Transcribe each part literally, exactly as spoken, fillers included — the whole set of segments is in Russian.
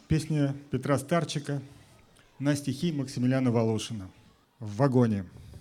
Песня Петра Старчика на стихи Максимилиана Волошина «В вагоне».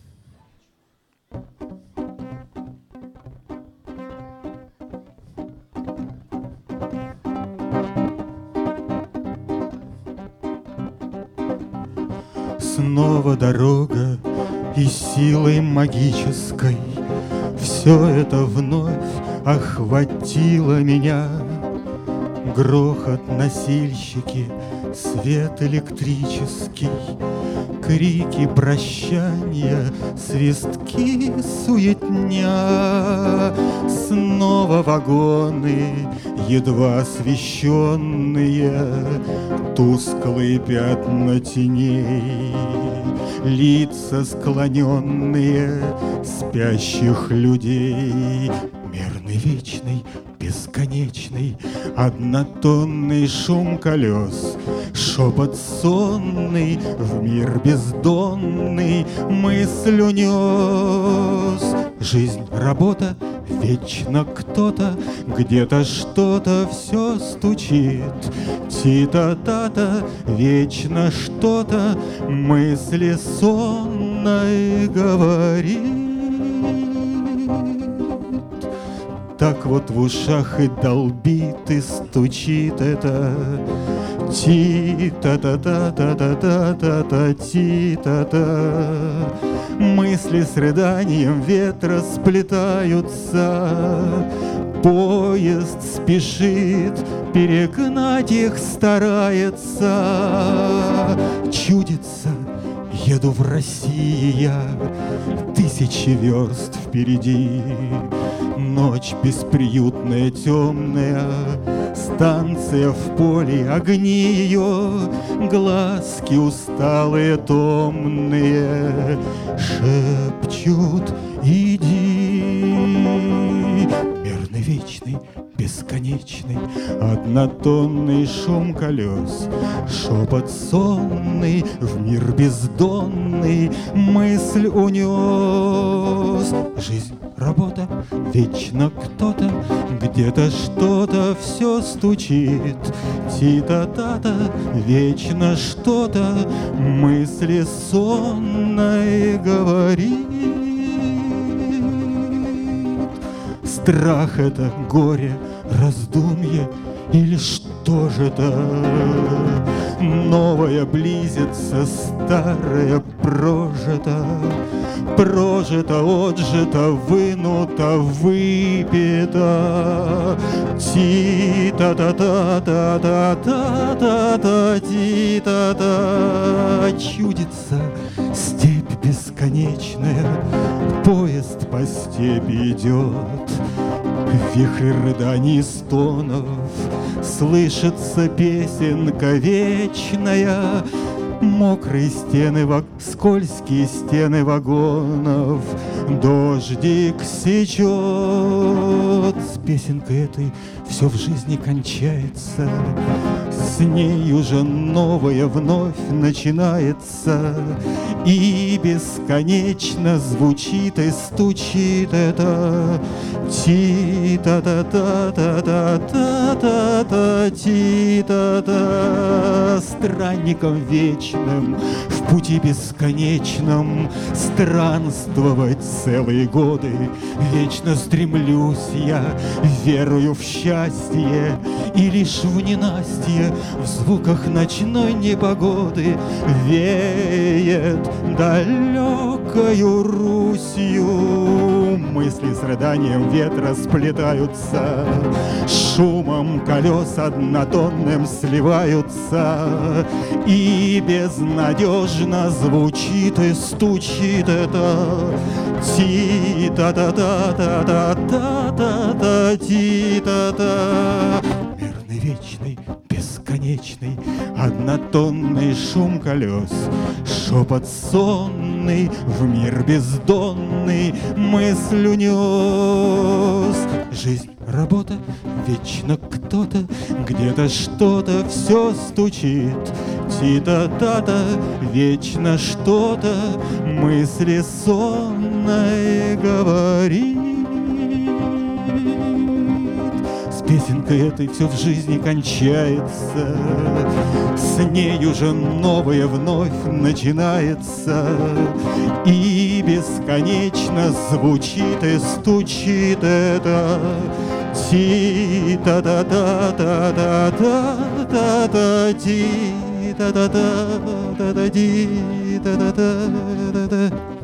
Снова дорога и силой магической все это вновь охватило меня. Грохот носильщики, свет электрический, крики прощания, свистки суетня. Снова вагоны, едва освещенные, тусклые пятна теней, лица склоненные спящих людей. Мерный, вечный, бесконечный, однотонный шум колес, шепот сонный в мир бездонный мысль унес. Жизнь, работа, вечно кто-то, где-то что-то все стучит. Ти-та-та-та, вечно что-то мысли сонной говорит. Так вот в ушах и долбит, и стучит это. Ти-та-та-та-та-та-та-та-та, ти-та-та. Мысли с рыданием ветра сплетаются. Поезд спешит, перегнать их старается. Чудится, еду в России я, тысячи верст впереди. Ночь бесприютная, темная, станция в поле, огни ее, глазки усталые, томные, шепчут: иди. Мерный, вечный, бесконечный, однотонный шум колес, шепот сонный в мир бездонный мысль унес. Жизнь, работа, вечно кто-то, где-то что-то все стучит. Ти-та-та-та, вечно что-то мысли сонной говорит. Страх — это горе, раздумье или что же это? Новое близится, старое прожито. Прожито, отжито, вынуто, выпито. Ти-та-та-та-та-та-та-та-та, ти-та-та. Чудится степь бесконечная, поезд по степи идет. Вихрь рыданий и стонов, слышится песенка вечная. Мокрые стены, ваг... скользкие стены вагонов, дождик сечет. С песенкой этой все в жизни кончается, с ней уже новое вновь начинается. И бесконечно звучит и стучит это. Ти-та-та-та-та-та-та-та, ти-та-та. Странником вечным в пути бесконечном странствовать целые годы. Вечно стремлюсь я, верую в счастье, и лишь в ненастье, в звуках ночной непогоды веет далекою Русью. Мысли с рыданием ветра сплетаются, шумом колес однотонным сливаются. И безнадежно звучит и стучит это. Ти-та-та-та-та-та-та-та, ти-та-та. Мерный, вечный, бесконечный, однотонный шум колес, шепот сонный в мир бездонный мысль унес. Жизнь, работа, вечно кто-то, где-то что-то все стучит. Ти-та-та-та, вечно что-то мысли сонной говорит. С Песенкой этой все в жизни кончается, с ней уже новое вновь начинается, и бесконечно звучит и стучит это. Ти-та-та-та-та-та-та-та-та-ти, та-та-та-та-та-ти, та-та-та-та-та-та.